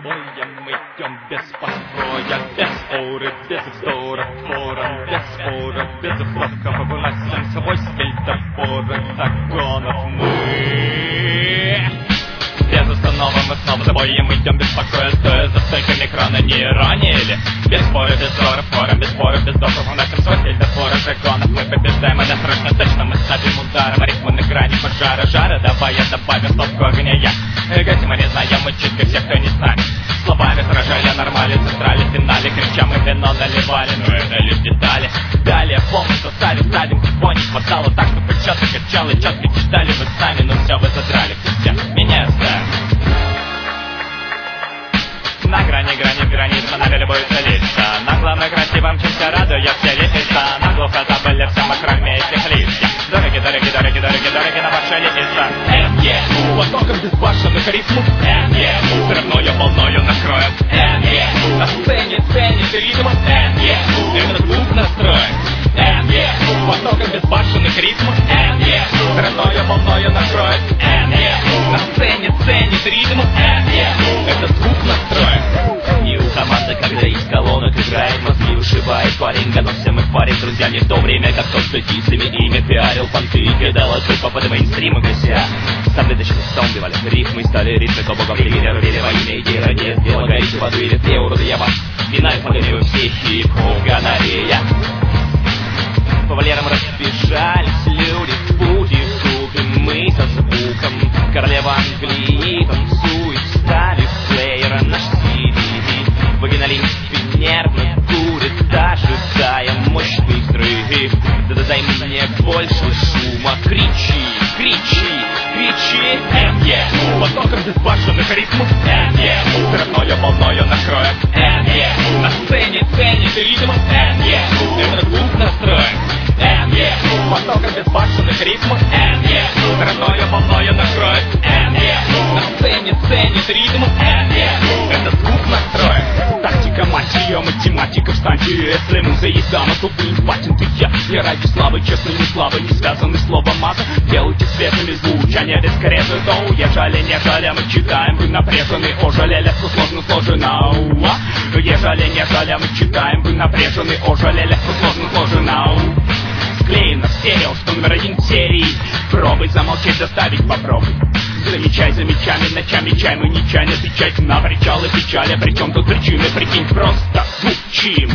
тобой мы идем без покоя, без ауры, без вздора, ворон, без спора, без флотков, выносим свой стиль топора загонов мы. Без остановок мы снова за боем идем без покоя, стоя за стойками крана не ранили. Без спора, без ссоров, форум, без споров, без доков, выносим свой стиль топора загонов. Мы побеждаем, это срочно, точно мы ставим ударом, ритмы на грани пожара, жара, давай я добавим стопку огня. Гасим, мы не знаем, мы чистка всех, кто не с нами. Словами сражали нормали, централи, финале, крича мы вино наливали, но это лишь детали. Далее полностью ставим, чего не хватало, так что почётно качало, четко читали вы сами, но все вы задрали, все меня оставим. На грани граница, на любой лица, на главной красивом чисто радует все лица, на глухо забыли все мы кроме этих листьев. Дороги на ваши лица. МЕУ, потоком безбашенных ритмов. МЕУ, взрывною волною накроет. МЕУ, на сцене ценит ритм. МЕУ, этот звук настроен. МЕУ, потоком безбашенных ритмов. МЕУ, взрывною волною накроет. МЕУ, на сцене ценит ритм. МЕУ, этот звук настроен. И у команды, когда из колонок играет, мозги ушибает парень, готовься мы парень, друзья, не в то время, как тот, что дисами имя пиарил, понты и кидал отсыль по мейнстриму гася. Сам вытащили сон, бивали рифмы, стали ритмы, то богом тренировали во имя идеи ради дела, горите воду или две уроды, я вас финал подарю все хип-хоп гонорея. По валерам разбежались люди в пути, в группе мы со звуком, королева Англии танцует, ставит плеера наш CD. Вагинолин в спине нервно курит, ожидая мощный взрыв. Да дай мне больше шума, кричи, МЕУ, потоком безбашенных ритмов. МЕУ, взрывною волною накроет. МЕУ, на сцене ценит ритм. МЕУ, этот звук настроен. МЕУ, потоком безбашенных ритмов. МЕУ, взрывною волною накроет. МЕУ, на сцене ценит ритм. МЕУ, этот звук настроен. Тактика, мать ее, математика, встаньте, если муза есть дама, то вы патенты я. Не ради славы, честно, не славы, не связаны словом мата. Делайте светлыми звучания без кареты, то ежели, нежели мы читаем, вы напряжены, ожали, легко сложно сложено. Ежели, мы читаем, вы напряжены, ожали, легко сложно сложено. Склеено в стерео, что номер 1 серии. Пробуй замолчать, заставить попробуй. Замечай, ночами чай, мы нечаянно отвечать на причалы печали. Причем тут причины, прикинь, просто звучим.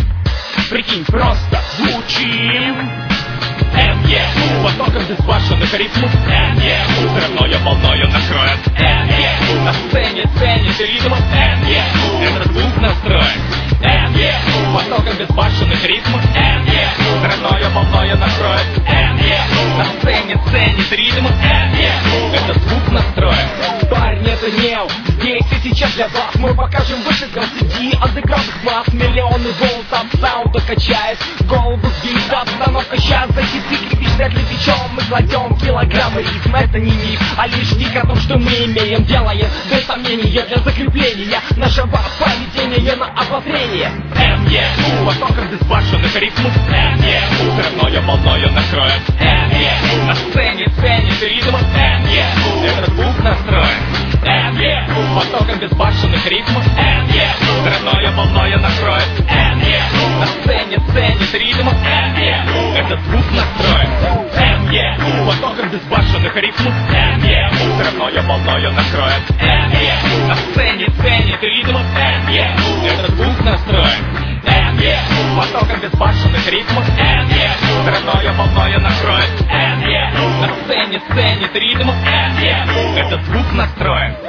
МЕУ, потоком безбашенных ритмов. МЕУ, взрывною волною накроет. МЕУ, на сцене ценит ритм. МЕУ, этот звук настроен. МЕУ, потоком безбашенных ритмов. МЕУ, взрывною волною накроет. МЕУ, на сцене ценит ритм. МЕУ, этот звук настроен. Парень, это НЕУ, здесь и сейчас для вас мы покажем вышиган CD андеграундных масс. Миллионы волн от саунда качает голову сбит, обстановка сейчас за хиты крепишься для плечом. Мы кладем килограммы ритм, это не миф, а лишь тик о том, что мы имеем. Делаем без сомнения для закрепления нашего поведения на обозрение. МЕУ, потоком безбашенных ритмов. МЕУ, взрывною волною накроет. МЕУ, на сцене ценит ритм. МЕУ, этот звук настроен. МЕУ, потоком безбашенных ритмов. МЕУ, взрывною волною накроет. МЕУ, на сцене ценит ритм. МЕУ, этот звук настроен. МЕУ, потоком безбашенных ритмов. МЕУ, взрывною волною накроет. МЕУ, на сцене ценит ритм. МЕУ, этот звук настроен. МЕУ, потоком безбашенных ритмов. МЕУ, взрывною волною накроет. МЕУ, на сцене ценит ритм. МЕУ, этот звук настроен.